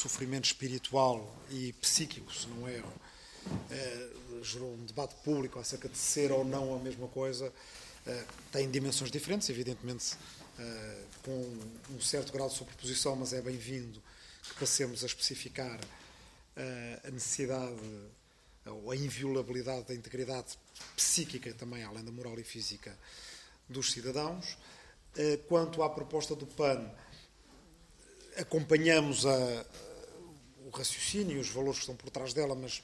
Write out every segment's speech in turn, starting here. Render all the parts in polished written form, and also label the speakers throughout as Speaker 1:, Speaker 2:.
Speaker 1: sofrimento espiritual e psíquico, se não erro, gerou um debate público acerca de ser ou não a mesma coisa, tem dimensões diferentes, evidentemente, com um certo grau de sobreposição, mas é bem-vindo que passemos a especificar a necessidade ou a inviolabilidade da integridade psíquica também, além da moral e física, dos cidadãos. Quanto à proposta do PAN, acompanhamos o raciocínio e os valores que estão por trás dela, mas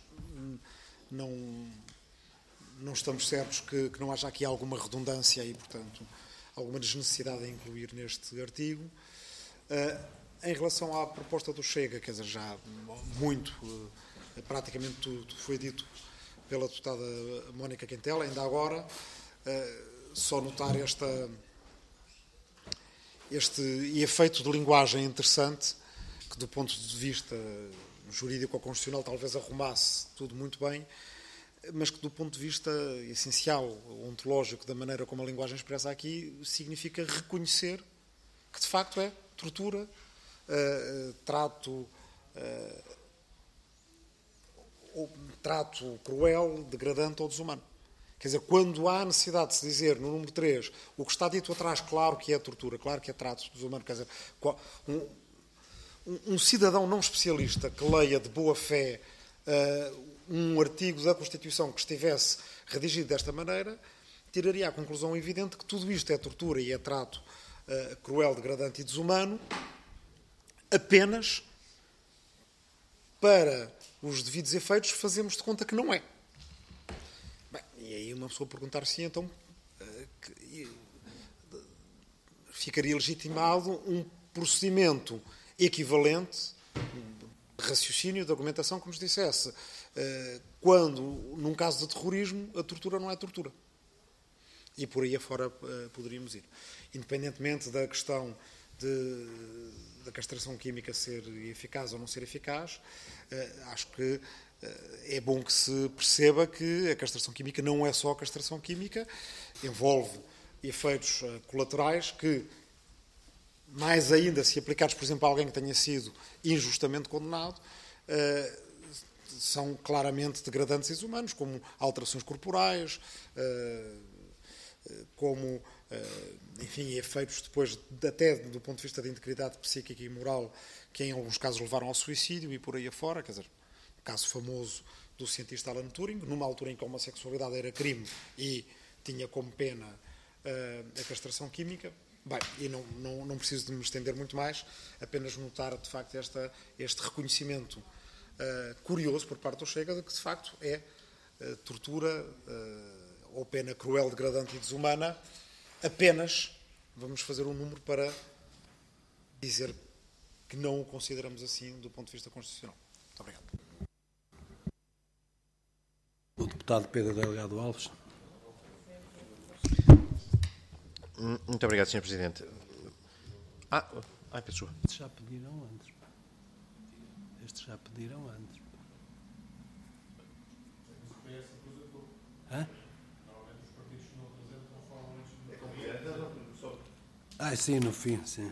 Speaker 1: não estamos certos que não haja aqui alguma redundância e, portanto, alguma desnecessidade em incluir neste artigo. Em relação à proposta do Chega, quer dizer, já muito, praticamente tudo foi dito pela deputada Mónica Quintela, ainda agora, só notar este efeito de linguagem interessante, que do ponto de vista jurídico ou constitucional talvez arrumasse tudo muito bem, mas que do ponto de vista essencial, ontológico, da maneira como a linguagem expressa aqui, significa reconhecer que de facto é tortura, trato cruel, degradante ou desumano. Quer dizer, quando há necessidade de se dizer, no número 3, o que está dito atrás, claro que é tortura, claro que é trato desumano, quer dizer, um cidadão não especialista que leia de boa fé um artigo da Constituição que estivesse redigido desta maneira, tiraria a conclusão evidente que tudo isto é tortura e é trato cruel, degradante e desumano, apenas para os devidos efeitos fazemos de conta que não é. Bem, e aí uma pessoa perguntar-se, então, ficaria legitimado um procedimento equivalente de raciocínio, de argumentação, que nos dissesse quando, num caso de terrorismo, a tortura não é tortura. E por aí afora poderíamos ir. Independentemente da questão da castração química ser eficaz ou não ser eficaz, acho que é bom que se perceba que a castração química não é só a castração química, envolve efeitos colaterais que, mais ainda se aplicados, por exemplo, a alguém que tenha sido injustamente condenado, são claramente degradantes e desumanos, como alterações corporais, como, enfim, efeitos depois, até do ponto de vista da integridade psíquica e moral, que em alguns casos levaram ao suicídio e por aí afora. Quer dizer, o caso famoso do cientista Alan Turing, numa altura em que a homossexualidade era crime e tinha como pena a castração química. Bem, e não preciso de me estender muito mais, apenas notar, de facto, este reconhecimento curioso por parte do Chega de que, de facto, é tortura ou pena cruel, degradante e desumana. Apenas vamos fazer um número para dizer que não o consideramos assim do ponto de vista constitucional. Muito obrigado.
Speaker 2: O deputado Pedro Delgado Alves.
Speaker 3: Muito obrigado, Sr. Presidente. Pessoa.
Speaker 2: Estes já pediram antes. Hã? Sim, no fim, sim.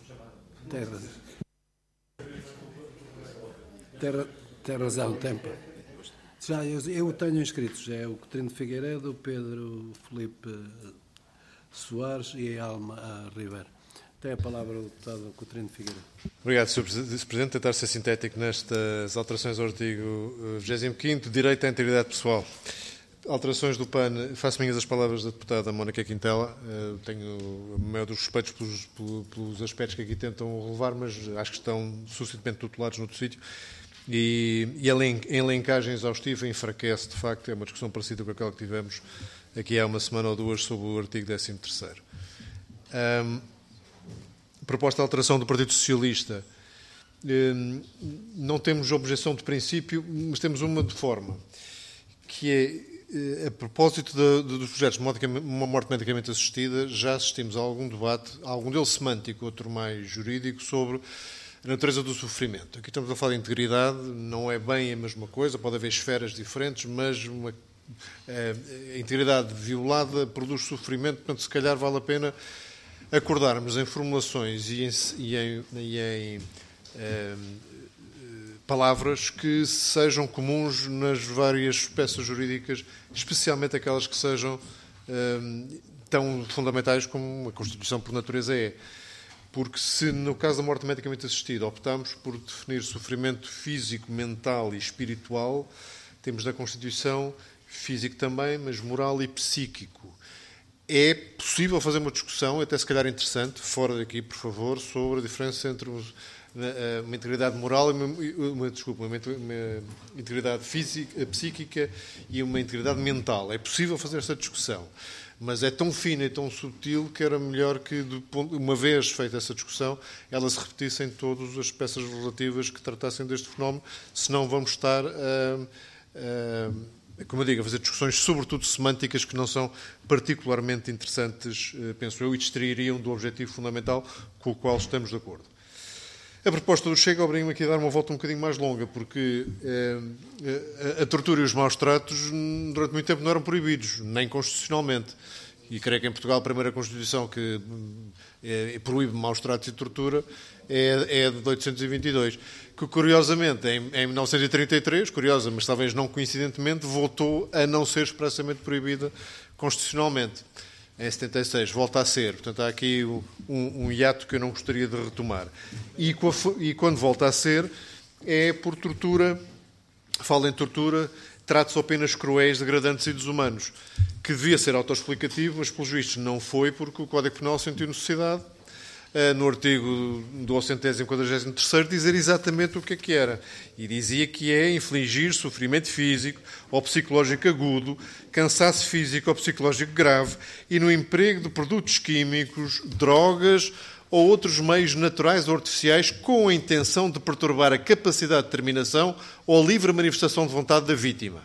Speaker 2: Tem razão, tempo. Já, eu tenho inscritos, é o Coutinho de Figueiredo, o Pedro Filipe Soares e a Alma Ribeiro. Tem a palavra o deputado Coutinho de Figueiredo.
Speaker 4: Obrigado, Sr. Presidente. Tentar ser sintético nestas alterações ao artigo 25º, direito à integridade pessoal. Alterações do PAN, faço minhas as palavras da deputada Mónica Quintela. Tenho o maior dos respeitos pelos aspectos que aqui tentam relevar, mas acho que estão suficientemente tutelados noutro sítio. E a elencagem exaustiva enfraquece, de facto, é uma discussão parecida com aquela que tivemos aqui há uma semana ou duas sobre o artigo 13º. Proposta de alteração do Partido Socialista. Não temos objeção de princípio, mas temos uma de forma, que é, a propósito dos projetos de uma morte medicamente assistida, já assistimos a algum debate, algum deles semântico, outro mais jurídico, sobre a natureza do sofrimento. Aqui estamos a falar de integridade, não é bem a mesma coisa, pode haver esferas diferentes, mas a integridade violada produz sofrimento, portanto, se calhar vale a pena acordarmos em formulações e em palavras que sejam comuns nas várias peças jurídicas, especialmente aquelas que sejam tão fundamentais como a Constituição por natureza é. Porque se no caso da morte medicamente assistida optamos por definir sofrimento físico, mental e espiritual, temos na Constituição físico também, mas moral e psíquico. É possível fazer uma discussão, até se calhar interessante, fora daqui, por favor, sobre a diferença entre uma integridade moral e uma integridade física, psíquica e uma integridade mental. É possível fazer essa discussão, mas é tão fina e tão sutil que era melhor que, uma vez feita essa discussão, ela se repetisse em todas as peças legislativas que tratassem deste fenómeno, senão vamos estar como eu digo, a fazer discussões, sobretudo semânticas, que não são particularmente interessantes, penso eu, e distrairiam do objetivo fundamental com o qual estamos de acordo. A proposta do Chega obriga-me aqui a dar uma volta um bocadinho mais longa, porque a tortura e os maus-tratos durante muito tempo não eram proibidos, nem constitucionalmente. E creio que em Portugal a primeira Constituição que proíbe maus-tratos e tortura é de 822, que curiosamente em 1933, curiosa, mas talvez não coincidentemente, voltou a não ser expressamente proibida constitucionalmente. Em 76 volta a ser, portanto há aqui um hiato que eu não gostaria de retomar. E quando volta a ser, é por tortura, fala em tortura, tratos ou penas cruéis, degradantes e desumanos, que devia ser autoexplicativo, mas pelos vistos não foi, porque o Código Penal sentiu necessidade, no artigo do 143º, dizer exatamente o que era. E dizia que é infligir sofrimento físico ou psicológico agudo, cansaço físico ou psicológico grave e no emprego de produtos químicos, drogas ou outros meios naturais ou artificiais com a intenção de perturbar a capacidade de determinação ou a livre manifestação de vontade da vítima.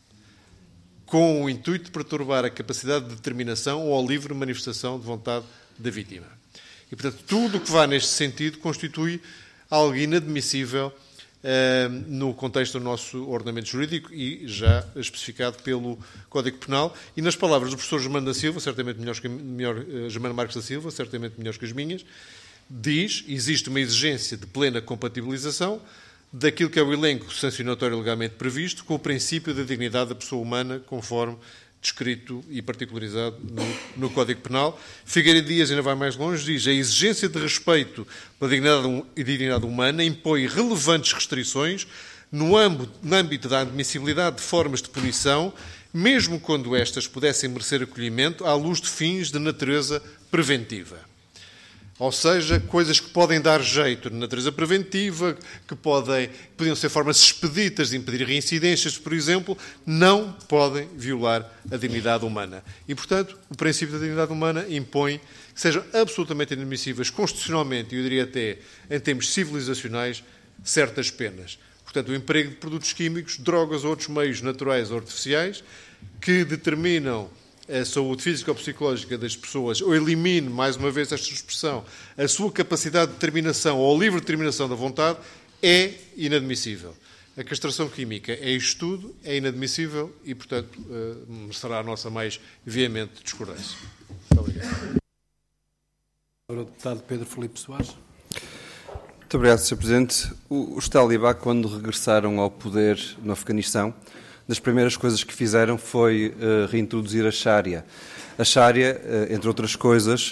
Speaker 4: Com o intuito de perturbar a capacidade de determinação ou a livre manifestação de vontade da vítima. E, portanto, tudo o que vá neste sentido constitui algo inadmissível no contexto do nosso ordenamento jurídico e já especificado pelo Código Penal. E nas palavras do professor Germano da Silva, certamente Germano Marques da Silva, certamente melhores que as minhas, diz que existe uma exigência de plena compatibilização daquilo que é o elenco sancionatório legalmente previsto com o princípio da dignidade da pessoa humana, conforme descrito e particularizado no Código Penal. Figueiredo Dias ainda vai mais longe, diz a exigência de respeito pela dignidade humana impõe relevantes restrições no âmbito da admissibilidade de formas de punição, mesmo quando estas pudessem merecer acolhimento à luz de fins de natureza preventiva. Ou seja, coisas que podem dar jeito de natureza preventiva, que podiam ser formas expeditas de impedir reincidências, por exemplo, não podem violar a dignidade humana. E, portanto, o princípio da dignidade humana impõe que sejam absolutamente inadmissíveis constitucionalmente, e eu diria até em termos civilizacionais, certas penas. Portanto, o emprego de produtos químicos, drogas ou outros meios naturais ou artificiais que determinam a saúde física ou psicológica das pessoas, ou elimine, mais uma vez esta expressão, a sua capacidade de determinação ou a livre determinação da vontade, é inadmissível. A castração química é isto tudo, é inadmissível e, portanto, será a nossa mais veemente discordância. Muito obrigado.
Speaker 2: Agora o deputado Pedro Filipe Soares.
Speaker 5: Muito obrigado, Sr. Presidente. Os talibã, quando regressaram ao poder no Afeganistão, das primeiras coisas que fizeram foi reintroduzir a Sharia. A Sharia, entre outras coisas,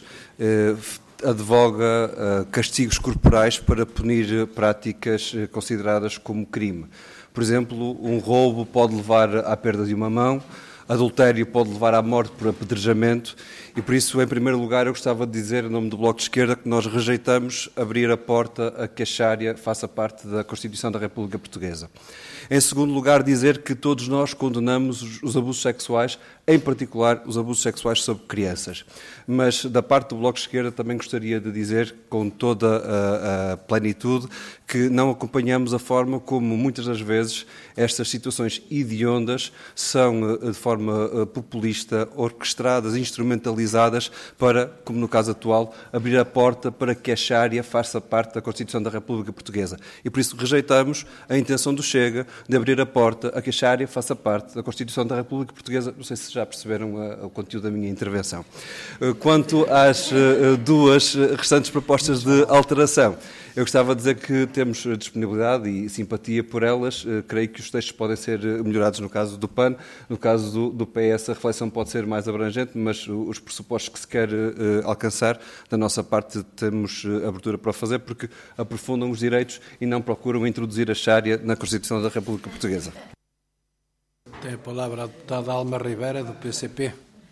Speaker 5: advoga castigos corporais para punir práticas consideradas como crime. Por exemplo, um roubo pode levar à perda de uma mão, adultério pode levar à morte por apedrejamento e, por isso, em primeiro lugar, eu gostava de dizer, em nome do Bloco de Esquerda, que nós rejeitamos abrir a porta a que a Sharia faça parte da Constituição da República Portuguesa. Em segundo lugar, dizer que todos nós condenamos os abusos sexuais, em particular os abusos sexuais sobre crianças. Mas, da parte do Bloco de Esquerda, também gostaria de dizer, com toda a plenitude, que não acompanhamos a forma como, muitas das vezes, estas situações hediondas são, de forma forma populista, orquestradas, instrumentalizadas para, como no caso atual, abrir a porta para que a Sharia faça parte da Constituição da República Portuguesa. E por isso rejeitamos a intenção do Chega de abrir a porta a que a Sharia faça parte da Constituição da República Portuguesa. Não sei se já perceberam o conteúdo da minha intervenção. Quanto às duas restantes propostas de alteração, eu gostava de dizer que temos disponibilidade e simpatia por elas. Creio que os textos podem ser melhorados no caso do PAN. No caso do PS, a reflexão pode ser mais abrangente, mas os pressupostos que se quer alcançar, da nossa parte, temos abertura para o fazer, porque aprofundam os direitos e não procuram introduzir a Sharia na Constituição da República Portuguesa.
Speaker 2: Tem a palavra a deputada Alma Ribeira, do PCP.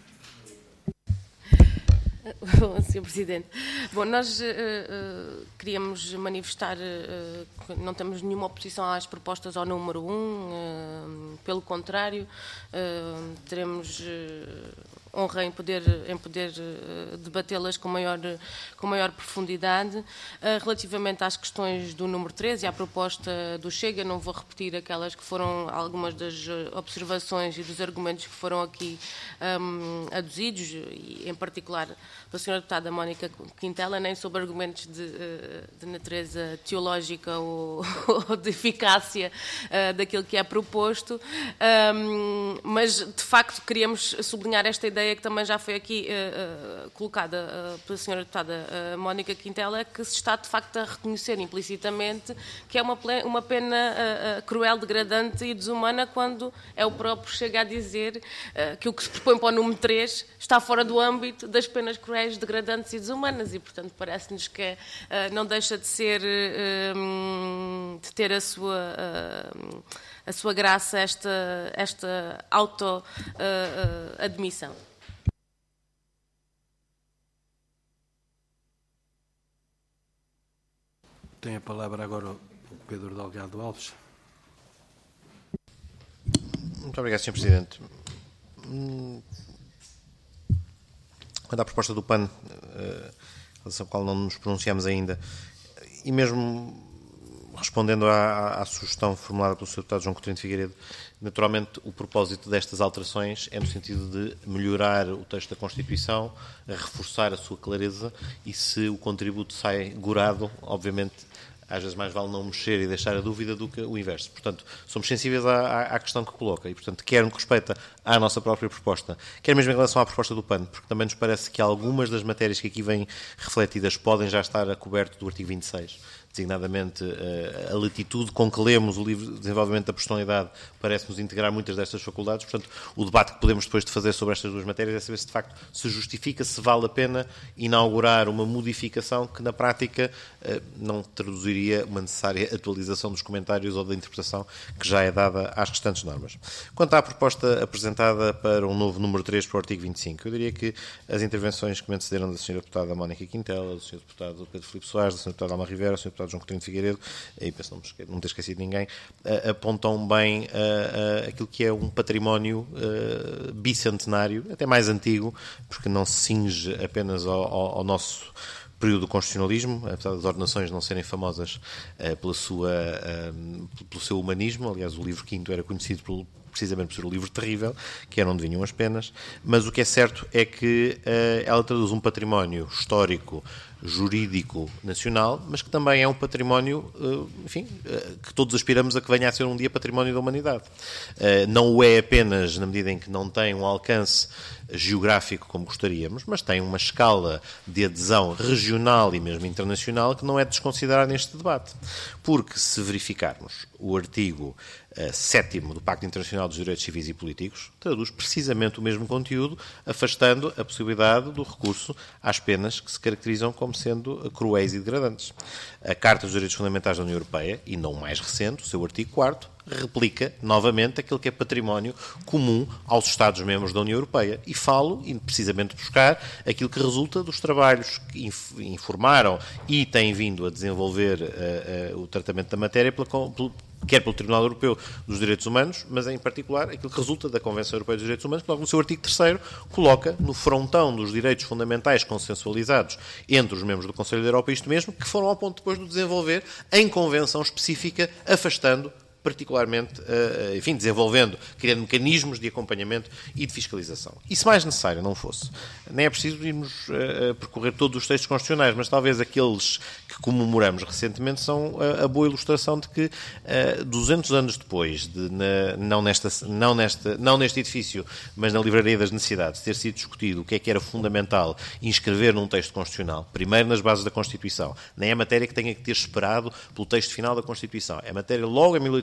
Speaker 6: Bom, Sr. Presidente. Bom, nós queríamos manifestar que não temos nenhuma oposição às propostas ao número 1, pelo contrário, teremos honra em poder debatê-las com maior profundidade. Relativamente às questões do número 13 e à proposta do Chega, não vou repetir aquelas que foram algumas das observações e dos argumentos que foram aqui aduzidos, e em particular pela Sra. Deputada Mónica Quintela, nem sobre argumentos de natureza teológica ou de eficácia daquilo que é proposto, mas de facto queríamos sublinhar esta ideia que também já foi aqui colocada pela Sra. Deputada Mónica Quintela, que se está de facto a reconhecer implicitamente que é uma pena cruel, degradante e desumana, quando é o próprio Chega a dizer que o que se propõe para o número 3 está fora do âmbito das penas cruéis, degradantes e desumanas, e portanto parece-nos que não deixa de ser, de ter a sua graça esta auto-admissão.
Speaker 2: Tem a palavra agora o Pedro Delgado Alves.
Speaker 3: Muito obrigado, Sr. Presidente. Quanto à proposta do PAN, em relação à qual não nos pronunciamos ainda, e mesmo respondendo à sugestão formulada pelo Sr. Deputado João Coutinho de Figueiredo, naturalmente o propósito destas alterações é no sentido de melhorar o texto da Constituição, reforçar a sua clareza, e se o contributo sai gorado, obviamente, às vezes mais vale não mexer e deixar a dúvida do que o inverso. Portanto, somos sensíveis à questão que coloca e, portanto, quer no que respeita à nossa própria proposta, quer mesmo em relação à proposta do PAN, porque também nos parece que algumas das matérias que aqui vêm refletidas podem já estar a coberto do artigo 26, designadamente a latitude com que lemos o livro de desenvolvimento da personalidade parece-nos integrar muitas destas faculdades. Portanto, o debate que podemos depois de fazer sobre estas duas matérias é saber se de facto se justifica, se vale a pena inaugurar uma modificação que na prática não traduziria uma necessária atualização dos comentários ou da interpretação que já é dada às restantes normas. Quanto à proposta apresentada para um novo número 3 para o artigo 25, eu diria que as intervenções que me antecederam da Sra. Deputada Mónica Quintela, do Sr. Deputado Pedro Filipe Soares, da Sra. Deputada Alma Ribeira, do Sr. Deputado João Coutinho de Figueiredo, e penso não ter esquecido ninguém, apontam bem aquilo que é um património bicentenário, até mais antigo, porque não se cinge apenas ao nosso período do constitucionalismo, apesar das ordenações não serem famosas pelo seu humanismo. Aliás, o livro V era conhecido precisamente por ser um livro terrível, que era onde vinham as penas, mas o que é certo é que ela traduz um património histórico, jurídico, nacional, mas que também é um património, enfim, que todos aspiramos a que venha a ser um dia património da humanidade. Não o é apenas na medida em que não tem um alcance geográfico como gostaríamos, mas tem uma escala de adesão regional e mesmo internacional que não é desconsiderar neste debate. Porque se verificarmos o artigo 7º do Pacto Internacional dos Direitos Civis e Políticos, traduz precisamente o mesmo conteúdo, afastando a possibilidade do recurso às penas que se caracterizam como sendo cruéis e degradantes. A Carta dos Direitos Fundamentais da União Europeia, e não mais recente, o seu artigo 4º, replica novamente aquilo que é património comum aos Estados-membros da União Europeia. E falo, precisamente, buscar aquilo que resulta dos trabalhos que informaram e têm vindo a desenvolver o tratamento da matéria, quer pelo Tribunal Europeu dos Direitos Humanos, mas em particular aquilo que resulta da Convenção Europeia dos Direitos Humanos, que logo no seu artigo 3º coloca no frontão dos direitos fundamentais consensualizados entre os membros do Conselho da Europa isto mesmo, que foram ao ponto depois de desenvolver em convenção específica, afastando particularmente, enfim, desenvolvendo, criando mecanismos de acompanhamento e de fiscalização. E se mais necessário não fosse, nem é preciso irmos percorrer todos os textos constitucionais, mas talvez aqueles que comemoramos recentemente são a boa ilustração de que 200 anos depois, não neste edifício, mas na Livraria das Necessidades, ter sido discutido o que era fundamental inscrever num texto constitucional, primeiro nas bases da Constituição, nem é matéria que tenha que ter esperado pelo texto final da Constituição, é matéria logo em